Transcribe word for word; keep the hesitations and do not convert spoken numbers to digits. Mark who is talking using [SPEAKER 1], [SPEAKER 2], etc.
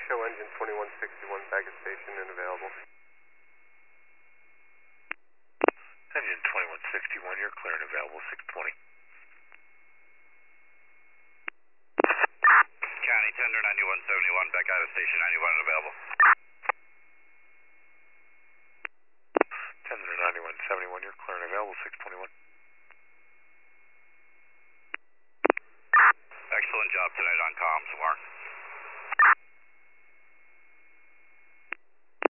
[SPEAKER 1] show engine twenty-one sixty-one back at station and available.
[SPEAKER 2] Engine twenty-one sixty-one, you're clear and available, six twenty.
[SPEAKER 3] County Tender ninety-one seventy-one, back out of station ninety-one and available.